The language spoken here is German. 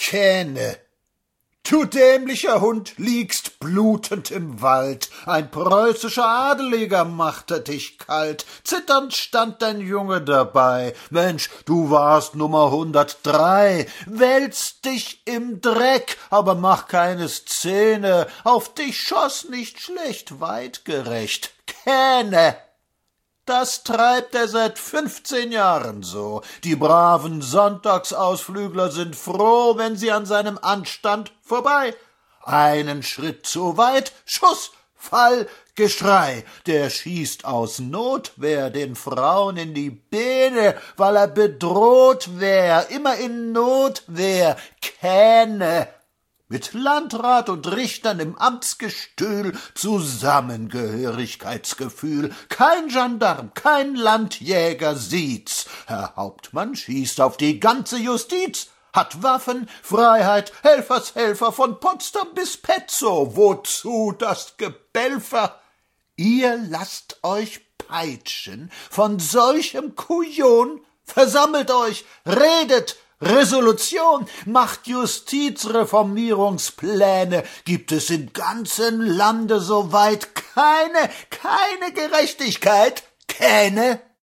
Kähne. Du dämlicher Hund liegst blutend im Wald, ein preußischer Adeliger machte dich kalt, zitternd stand dein Junge dabei, Mensch, du warst Nummer 103, wälzt dich im Dreck, aber mach keine Szene, auf dich schoss nicht schlecht, weitgerecht, Kähne. Das treibt er seit 15 Jahren so. Die braven Sonntagsausflügler sind froh, wenn sie an seinem Anstand vorbei. Einen Schritt zu weit, Schuss, Fall, Geschrei. Der schießt aus Notwehr den Frauen in die Beine, weil er bedroht wär, immer in Notwehr, Kähne. Mit Landrat und Richtern im Amtsgestühl, Zusammengehörigkeitsgefühl, kein Gendarm, kein Landjäger sieht's. Herr Hauptmann schießt auf die ganze Justiz, hat Waffen, Freiheit, Helfershelfer von Potsdam bis Petzow, wozu das Gebelfer? Ihr lasst euch peitschen von solchem Kujon, versammelt euch, redet, Resolution, macht Justizreformierungspläne, gibt es im ganzen Lande soweit keine Gerechtigkeit, Kähne?